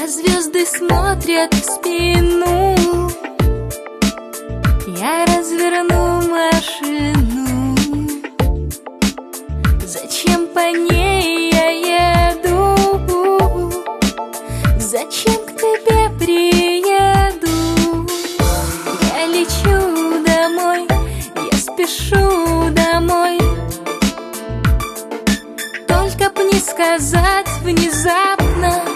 звезды смотрят в спину. Я разверну машину. Зачем по ней я еду? Зачем к тебе приеду? Я лечу домой, я спешу домой. Только б не сказать внезапно: